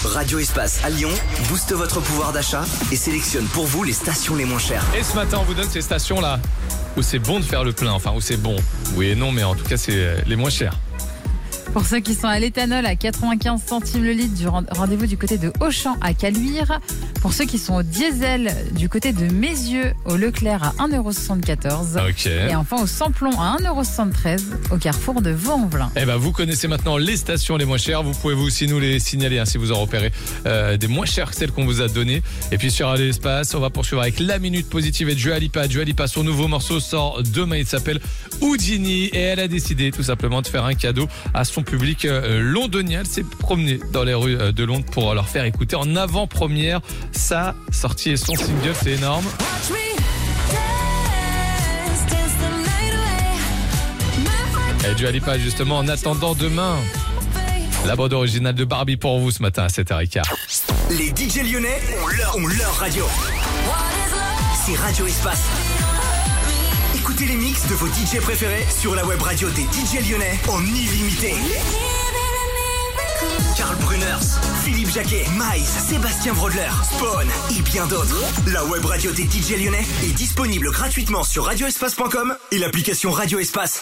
Radio Espace à Lyon booste votre pouvoir d'achat et sélectionne pour vous les stations les moins chères. Et ce matin, on vous donne ces stations-là où c'est bon de faire le plein. Enfin, où c'est bon. Oui et non, mais en tout cas, c'est les moins chères. Pour ceux qui sont à l'éthanol à 95 centimes le litre, rendez-vous du côté de Auchan à Caluire. Pour ceux qui sont au diesel du côté de Mézieux au Leclerc à 1,74 €. Ok. Et enfin au samplon à 1,73 € au carrefour de Vaux-en-Velin. Eh ben, vous connaissez maintenant les stations les moins chères. Vous pouvez vous aussi nous les signaler si vous en repérez des moins chères que celles qu'on vous a données. Et puis sur Radio Espace, on va poursuivre avec la minute positive et Dua Lipa. Dua Lipa, son nouveau morceau sort demain. Il s'appelle Houdini et elle a décidé tout simplement de faire un cadeau à son public londonien. Elle s'est promenée dans les rues de Londres pour leur faire écouter en avant-première sa sortie et son single. C'est énorme. Et Dua Lipa justement en attendant demain. La bande originale de Barbie pour vous ce matin à 7h15. Les DJ lyonnais ont leur radio. C'est Radio Espace. Écoutez les mix de vos DJ préférés sur la web radio des DJ lyonnais en illimité. Karl Bruners, Philippe Jacquet, Maïs, Sébastien Brodler, Spawn et bien d'autres. La web radio des DJ lyonnais est disponible gratuitement sur radioespace.com et l'application Radio Espace.